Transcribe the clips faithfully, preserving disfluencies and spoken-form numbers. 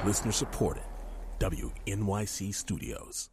Listener supported. W N Y C Studios.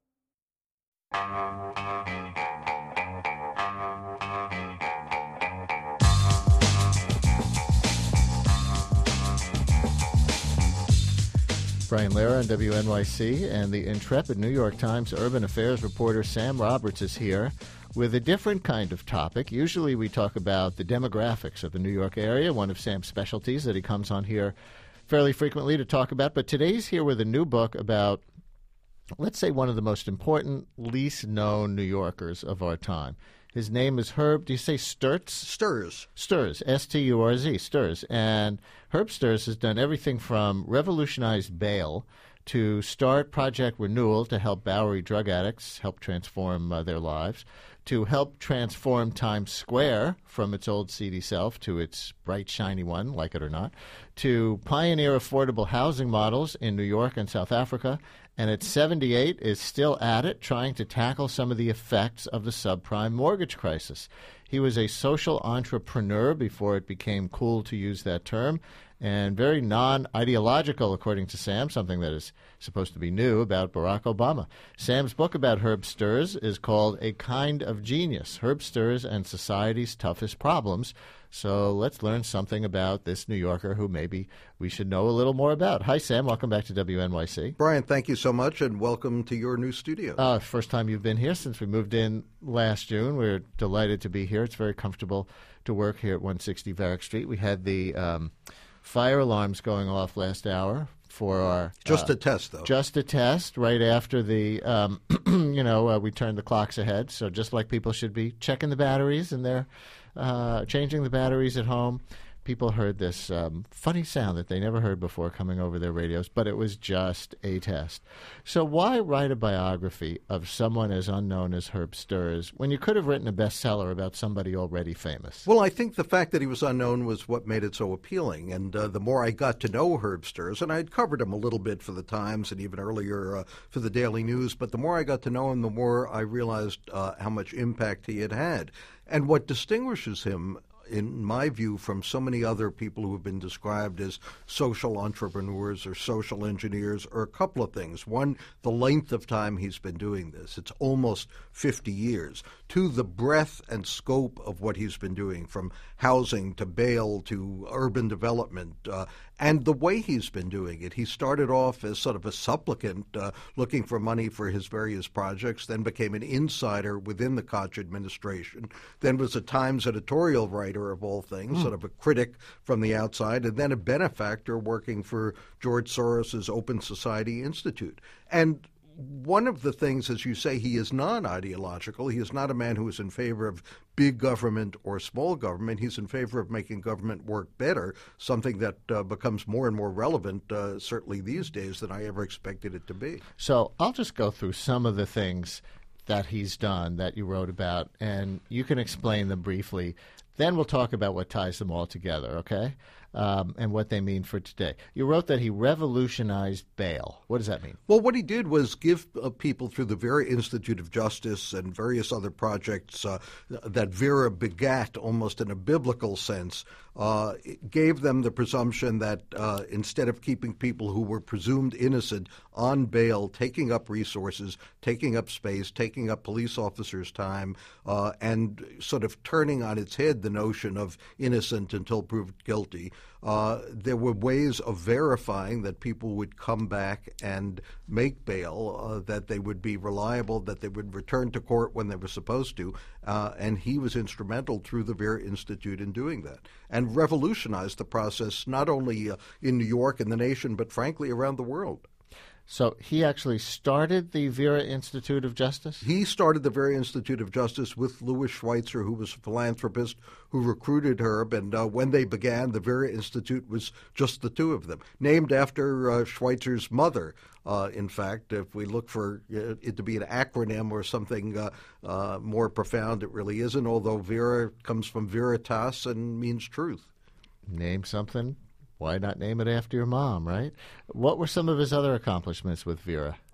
Brian Lehrer on W N Y C, and the intrepid New York Times urban affairs reporter Sam Roberts is here with a different kind of topic. Usually we talk about the demographics of the New York area, one of Sam's specialties that he comes on here fairly frequently to talk about. But today he's here with a new book about, let's say, one of the most important, least known New Yorkers of our time. His name is Herb, do you say Sturz? Sturz. Sturz, S T U R Z, Sturz. And Herb Sturz has done everything from revolutionize bail to start Project Renewal to help Bowery drug addicts, help transform uh, their lives, to help transform Times Square from its old seedy self to its bright, shiny one, like it or not, to pioneer affordable housing models in New York and South Africa, and at seventy-eight is still at it, trying to tackle some of the effects of the subprime mortgage crisis. He was a social entrepreneur before it became cool to use that term, and very non-ideological, according to Sam, something that is supposed to be new about Barack Obama. Sam's book about Herb Sturz is called A Kind of Genius, Herb Sturz and Society's Toughest Problems. So let's learn something about this New Yorker who maybe we should know a little more about. Hi, Sam. Welcome back to W N Y C. Brian, thank you so much, and welcome to your new studio. Uh, first time you've been here since we moved in last June. We're delighted to be here. It's very comfortable to work here at one sixty Varick Street. We had the um, fire alarms going off last hour for our... Just uh, a test, though. Just a test right after the, um, you know, uh, we turned the clocks ahead. So just like people should be checking the batteries and they're uh, changing the batteries at home, people heard this um, funny sound that they never heard before coming over their radios, but it was just a test. So why write a biography of someone as unknown as Herb Sturz when you could have written a bestseller about somebody already famous? Well, I think the fact that he was unknown was what made it so appealing. And uh, the more I got to know Herb Sturz, and I had covered him a little bit for the Times and even earlier uh, for the Daily News, but the more I got to know him, the more I realized uh, how much impact he had had. And what distinguishes him, in my view, from so many other people who have been described as social entrepreneurs or social engineers, are a couple of things. One, the length of time he's been doing this. It's almost fifty years. Two, the breadth and scope of what he's been doing, from housing to bail to urban development, uh, and the way he's been doing it. He started off as sort of a supplicant uh, looking for money for his various projects, then became an insider within the Koch administration, then was a Times editorial writer of all things, mm. sort of a critic from the outside, and then a benefactor working for George Soros's Open Society Institute. And one of the things, as you say, he is non-ideological. He is not a man who is in favor of big government or small government. He's in favor of making government work better, something that uh, becomes more and more relevant, uh, certainly these days, than I ever expected it to be. So I'll just go through some of the things that he's done that you wrote about, and you can explain them briefly. Then we'll talk about what ties them all together, okay, um, and what they mean for today. You wrote that he revolutionized bail. What does that mean? Well, what he did was give uh, people through the Vera Institute of Justice and various other projects uh, that Vera begat almost in a biblical sense, uh, gave them the presumption that uh, instead of keeping people who were presumed innocent on bail, taking up resources, taking up space, taking up police officers' time, uh, and sort of turning on its head the notion of innocent until proved guilty, uh, there were ways of verifying that people would come back and make bail, uh, that they would be reliable, that they would return to court when they were supposed to, uh, and he was instrumental through the Vera Institute in doing that, and revolutionized the process not only uh, in New York and the nation, but frankly around the world. So he actually started the Vera Institute of Justice? He started the Vera Institute of Justice with Louis Schweitzer, who was a philanthropist who recruited Herb. And uh, when they began, the Vera Institute was just the two of them, named after uh, Schweitzer's mother. Uh, in fact, if we look for it to be an acronym or something uh, uh, more profound, it really isn't, although Vera comes from veritas and means truth. Name something. Why not name it after your mom, right? What were some of his other accomplishments with Vera?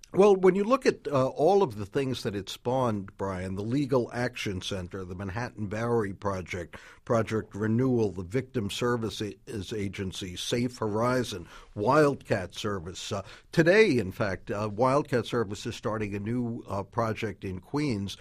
Well, when you look at uh, all of the things that it spawned, Brian, the Legal Action Center, the Manhattan Bowery Project, Project Renewal, the Victim Services Agency, Safe Horizon, Wildcat Service. Uh, today, in fact, uh, Wildcat Service is starting a new uh, project in Queens,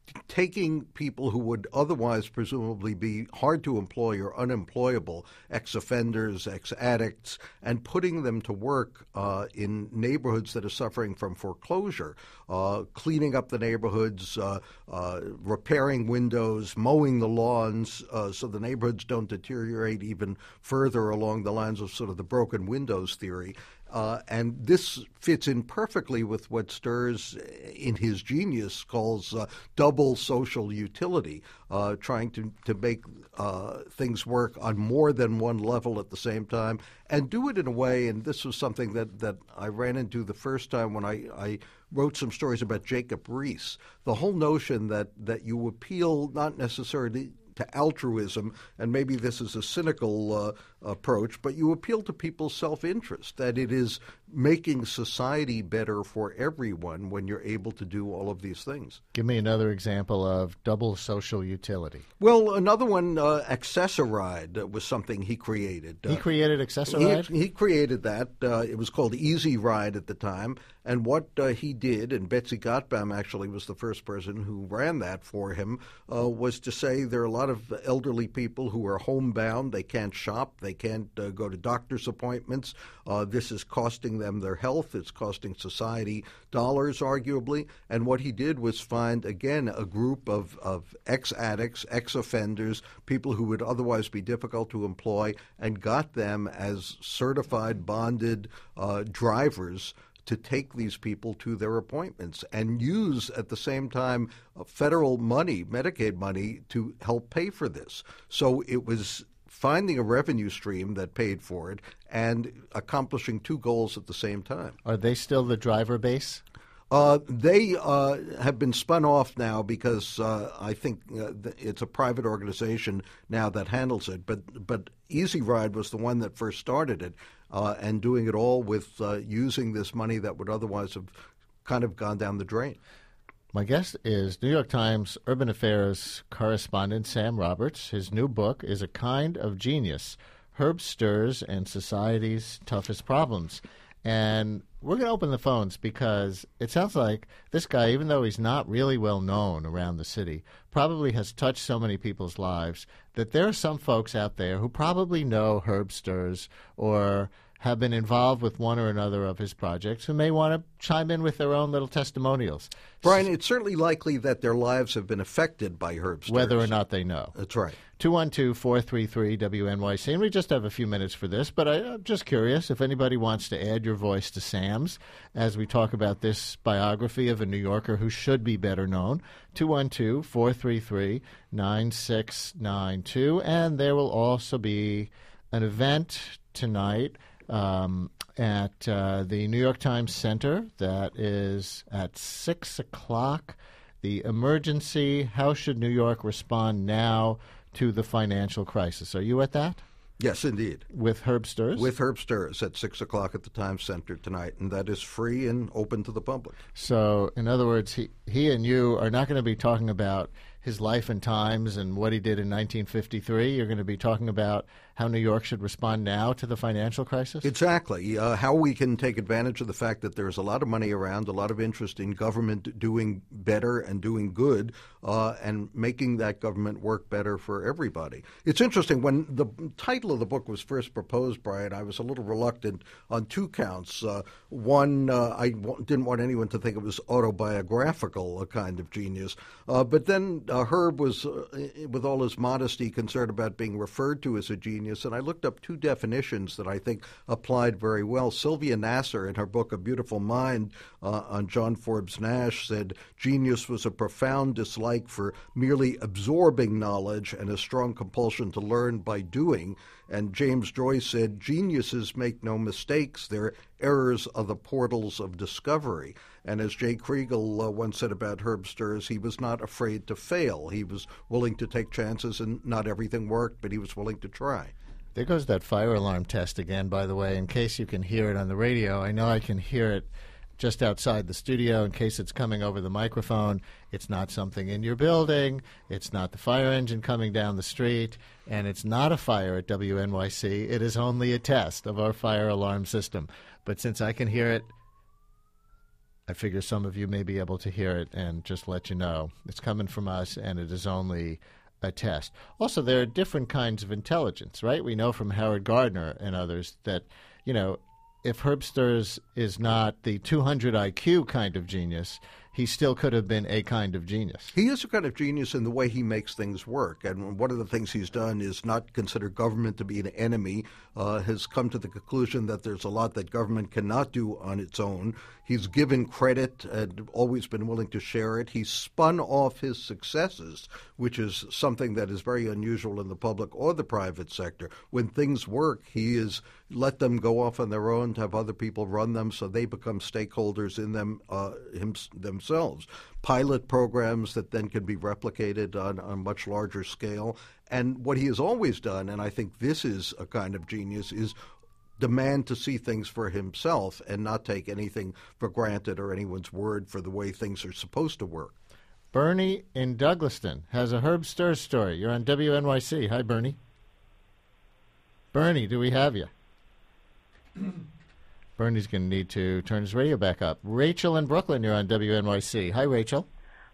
taking people who would otherwise presumably be hard to employ or unemployable, ex-offenders, ex-addicts, and putting them to work uh, in neighborhoods that are suffering from foreclosure, uh, cleaning up the neighborhoods, uh, uh, repairing windows, mowing the lawns uh, so the neighborhoods don't deteriorate even further along the lines of sort of the broken windows theory. Uh, and this fits in perfectly with what Sturz, in his genius, calls uh, double social utility, uh, trying to, to make uh, things work on more than one level at the same time, and do it in a way, and this was something that, that I ran into the first time when I, I wrote some stories about Jacob Riis, the whole notion that, that you appeal not necessarily to altruism, and maybe this is a cynical uh, approach, but you appeal to people's self-interest, that it is making society better for everyone when you're able to do all of these things. Give me another example of double social utility. Well, another one, uh, Access-A-Ride, was something he created. He uh, created Access-A-Ride? He, he created that. Uh, it was called Easy Ride at the time. And what uh, he did, and Betsy Gottbaum actually was the first person who ran that for him, uh, was to say there are a lot of elderly people who are homebound. They can't shop. They can't uh, go to doctor's appointments. Uh, this is costing them their health. It's costing society dollars, arguably. And what he did was find, again, a group of, of ex-addicts, ex-offenders, people who would otherwise be difficult to employ, and got them as certified, bonded uh, drivers to take these people to their appointments and use at the same time federal money, Medicaid money, to help pay for this. So it was finding a revenue stream that paid for it and accomplishing two goals at the same time. Are they still the driver base? Uh, they uh, have been spun off now because uh, I think uh, it's a private organization now that handles it. But but Easy Ride was the one that first started it, uh, and doing it all with uh, using this money that would otherwise have kind of gone down the drain. My guest is New York Times Urban Affairs correspondent Sam Roberts. His new book is A Kind of Genius, Herb Sturz and Society's Toughest Problems. And we're going to open the phones because it sounds like this guy, even though he's not really well known around the city, probably has touched so many people's lives that there are some folks out there who probably know Herb Sturz or have been involved with one or another of his projects who may want to chime in with their own little testimonials. Brian, it's certainly likely that their lives have been affected by Herb Sturz. Whether or not they know. That's right. two one two, four three three, W N Y C. And we just have a few minutes for this, but I, I'm just curious if anybody wants to add your voice to Sam's as we talk about this biography of a New Yorker who should be better known. two one two, four three three, nine six nine two. And there will also be an event tonight Um, at uh, the New York Times Center that is at six o'clock. The emergency, How Should New York Respond Now to the Financial Crisis? Are you at that? Yes, indeed. With Herb Sturz? With Herb Sturz at six o'clock at the Times Center tonight, and that is free and open to the public. So, in other words, he, he and you are not going to be talking about his life and times and what he did in nineteen fifty-three. You're going to be talking about how New York should respond now to the financial crisis? Exactly. Uh, how we can take advantage of the fact that there's a lot of money around, a lot of interest in government doing better and doing good, uh, and making that government work better for everybody. It's interesting. When the title of the book was first proposed, Brian, I was a little reluctant on two counts. Uh, one, uh, I w- didn't want anyone to think it was autobiographical, a kind of genius. Uh, but then uh, Herb was, uh, with all his modesty, concerned about being referred to as a genius. And I looked up two definitions that I think applied very well. Sylvia Nasser, in her book A Beautiful Mind uh, on John Forbes Nash, said genius was a profound dislike for merely absorbing knowledge and a strong compulsion to learn by doing. And James Joyce said geniuses make no mistakes. Their errors are the portals of discovery. And as Jay Kriegel uh, once said about Herb Sturz, he was not afraid to fail. He was willing to take chances, and not everything worked, but he was willing to try. There goes that fire alarm test again, by the way, in case you can hear it on the radio. I know I can hear it just outside the studio in case it's coming over the microphone. It's not something in your building. It's not the fire engine coming down the street. And it's not a fire at W N Y C. It is only a test of our fire alarm system. But since I can hear it, I figure some of you may be able to hear it and just let you know. It's coming from us, and it is only a test. Also, there are different kinds of intelligence, right? We know from Howard Gardner and others that, you know, if Herbsters is not the two hundred I Q kind of genius, he still could have been a kind of genius. He is a kind of genius in the way he makes things work. And one of the things he's done is not consider government to be an enemy, uh, has come to the conclusion that there's a lot that government cannot do on its own. He's given credit and always been willing to share it. He's spun off his successes, which is something that is very unusual in the public or the private sector. When things work, he has let them go off on their own to have other people run them so they become stakeholders in them uh, him, themselves. Pilot programs that then can be replicated on, on a much larger scale. And what he has always done, and I think this is a kind of genius, is demand to see things for himself and not take anything for granted or anyone's word for the way things are supposed to work. Bernie in Douglaston has a Herb Sturz story. You're on W N Y C. Hi, Bernie. Bernie, do we have you? Bernie's going to need to turn his radio back up. Rachel in Brooklyn, you're on W N Y C. Hi, Rachel.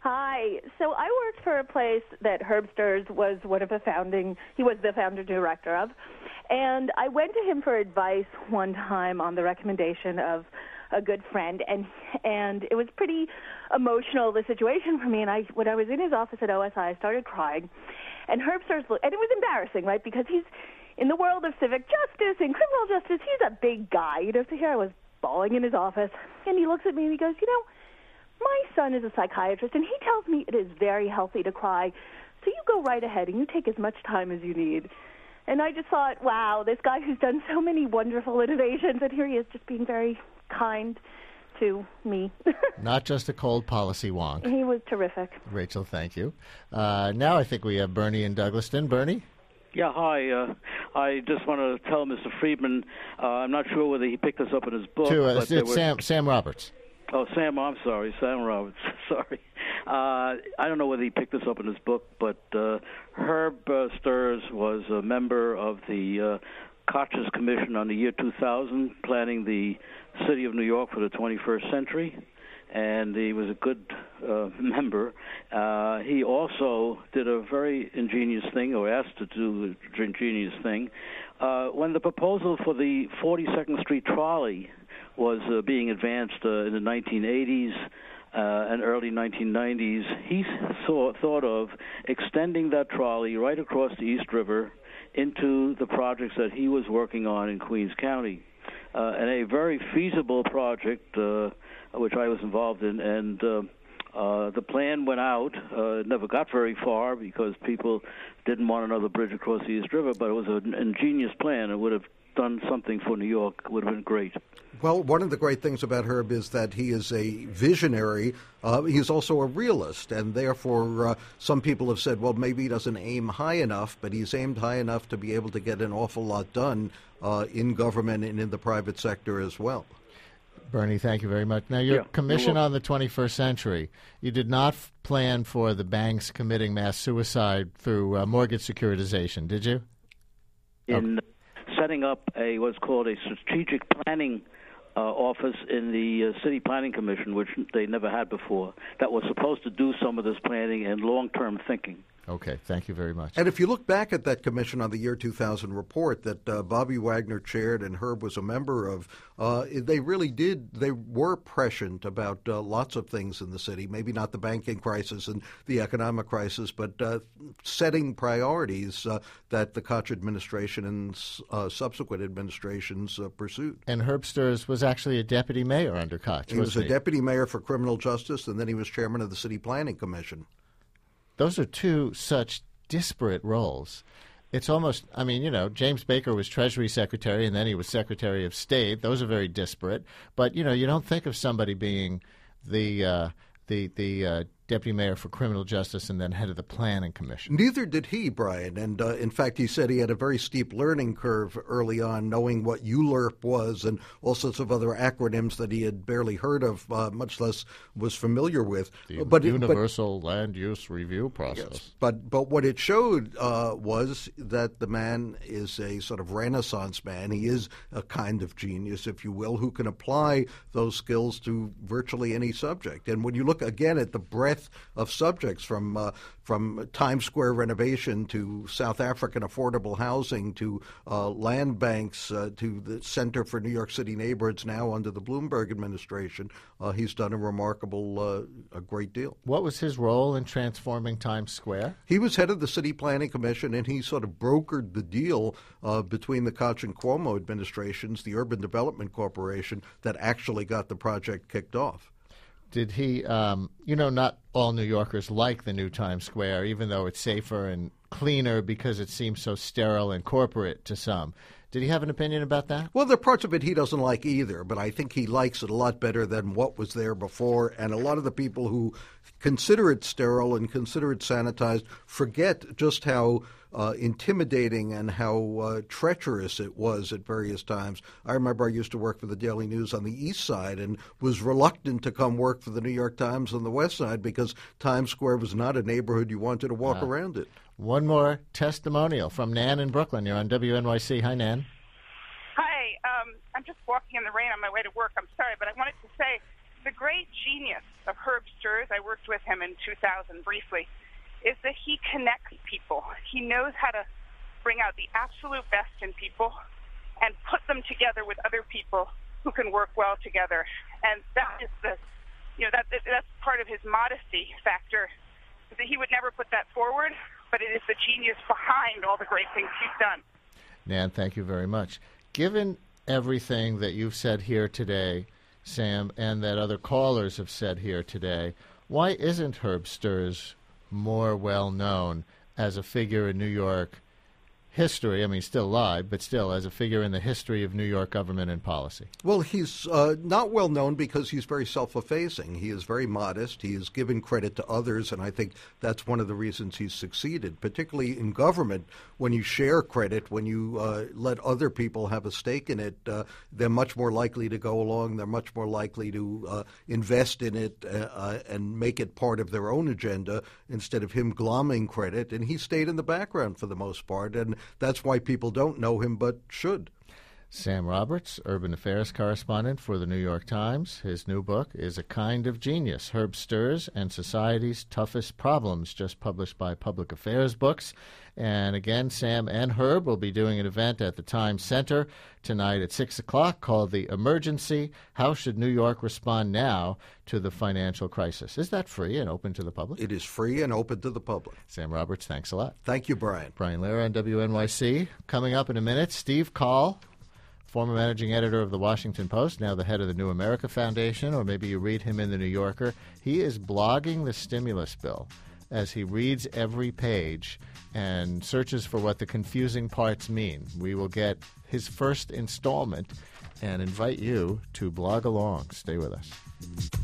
Hi. So I worked for a place that Herb Sturz was one of the founding, he was the founder director of. And I went to him for advice one time on the recommendation of a good friend, and and it was pretty emotional, the situation for me. And I, when I was in his office at O S I, I started crying. And Herb Sturz, and it was embarrassing, right, because he's in the world of civic justice and criminal justice, he's a big guy. You know, so here I was bawling in his office, and he looks at me and he goes, you know, my son is a psychiatrist, and he tells me it is very healthy to cry. So you go right ahead and you take as much time as you need. And I just thought, wow, this guy who's done so many wonderful innovations, and here he is just being very kind to me. Not just a cold policy wonk. He was terrific. Rachel, thank you. Uh, now I think we have Bernie in Douglaston. Bernie? Yeah, hi. Uh, I just want to tell Mister Friedman, uh, I'm not sure whether he picked this up in his book. To, uh, but it's there Sam, were... Sam Roberts. Oh, Sam, I'm sorry, Sam Roberts. Sorry. Uh, I don't know whether he picked this up in his book, but uh, Herb uh, Sturz was a member of the uh, Koch's Commission on the year two thousand, planning the city of New York for the twenty-first century, and he was a good uh, member. Uh, he also did a very ingenious thing, or asked to do an ingenious thing. Uh, when the proposal for the forty-second Street trolley was uh, being advanced uh, in the nineteen eighties uh, and early nineteen nineties, he saw, thought of extending that trolley right across the East River into the projects that he was working on in Queens County. Uh, and a very feasible project, uh, which I was involved in, and uh, uh, the plan went out. Uh, it never got very far because people didn't want another bridge across the East River, but it was an ingenious plan. It would have done something for New York. It would have been great. Well, one of the great things about Herb is that he is a visionary. Uh, he's also a realist, and therefore uh, some people have said, well, maybe he doesn't aim high enough, but he's aimed high enough to be able to get an awful lot done uh, in government and in the private sector as well. Bernie, thank you very much. Now, your yeah, commission on the twenty-first century, you did not f- plan for the banks committing mass suicide through uh, mortgage securitization, did you? In okay. setting up a what's called a strategic planning uh, office in the uh, City Planning Commission, which they never had before, that was supposed to do some of this planning and long-term thinking. Okay, thank you very much. And if you look back at that commission on the year two thousand report that uh, Bobby Wagner chaired and Herb was a member of, uh, they really did, they were prescient about uh, lots of things in the city, maybe not the banking crisis and the economic crisis, but uh, setting priorities uh, that the Koch administration and uh, subsequent administrations uh, pursued. And Herb Sturz was actually a deputy mayor under Koch, He was wasn't a he? deputy mayor for criminal justice, and then he was chairman of the City Planning Commission. Those are two such disparate roles. It's almost, I mean, you know, James Baker was Treasury Secretary and then he was Secretary of State. Those are very disparate. But, you know, you don't think of somebody being the uh, the the uh, deputy mayor for criminal justice and then head of the planning commission. Neither did he, Brian. And uh, in fact, he said he had a very steep learning curve early on, knowing what U L U R P was and all sorts of other acronyms that he had barely heard of, uh, much less was familiar with. The but Universal but, Land Use Review Process. Yes, but but what it showed uh, was that the man is a sort of Renaissance man. He is a kind of genius, if you will, who can apply those skills to virtually any subject. And when you look again at the breadth of subjects, from uh, from Times Square renovation to South African affordable housing to uh, land banks uh, to the Center for New York City Neighborhoods now under the Bloomberg administration, uh, he's done a remarkable, uh, a great deal. What was his role in transforming Times Square? He was head of the City Planning Commission, and he sort of brokered the deal uh, between the Koch and Cuomo administrations, the Urban Development Corporation, that actually got the project kicked off. Did he, um, you know, not all New Yorkers like the new Times Square, even though it's safer and cleaner because it seems so sterile and corporate to some. Did he have an opinion about that? Well, there are parts of it he doesn't like either, but I think he likes it a lot better than what was there before. And a lot of the people who consider it sterile and consider it sanitized forget just how uh, intimidating and how uh, treacherous it was at various times. I remember I used to work for the Daily News on the East Side and was reluctant to come work for the New York Times on the West Side because Times Square was not a neighborhood you wanted to walk uh, around it. One more testimonial from Nan in Brooklyn. You're on W N Y C. Hi, Nan. Hi. Um, I'm just walking in the rain on my way to work. I'm sorry, but I wanted to say the great genius of Herb Sturz, I worked with him in two thousand briefly, is that he connects people. He knows how to bring out the absolute best in people and put them together with other people who can work well together. And that is the, you know, that that's part of his modesty factor, that he would never put that forward, but it is the genius behind all the great things he's done. Nan, thank you very much. Given everything that you've said here today, Sam, and that other callers have said here today, why isn't Herb Sturz more well-known as a figure in New York history? I mean, still alive, but still as a figure in the history of New York government and policy. Well, he's uh, not well known because he's very self-effacing. He is very modest. He is given credit to others, and I think that's one of the reasons he's succeeded, particularly in government. When you share credit, when you uh, let other people have a stake in it, uh, they're much more likely to go along. They're much more likely to uh, invest in it uh, and make it part of their own agenda instead of him glomming credit. And he stayed in the background for the most part, and that's why people don't know him but should. Sam Roberts, urban affairs correspondent for the New York Times. His new book is A Kind of Genius, Herb Sturz and Society's Toughest Problems, just published by Public Affairs Books. And again, Sam and Herb will be doing an event at the Times Center tonight at six o'clock called The Emergency, How Should New York Respond Now to the Financial Crisis? Is that free and open to the public? It is free and open to the public. Sam Roberts, thanks a lot. Thank you, Brian. Brian Lehrer on W N Y C. Coming up in a minute, Steve Call, former managing editor of the Washington Post, now the head of the New America Foundation, or maybe you read him in the New Yorker. He is blogging the stimulus bill as he reads every page and searches for what the confusing parts mean. We will get his first installment and invite you to blog along. Stay with us.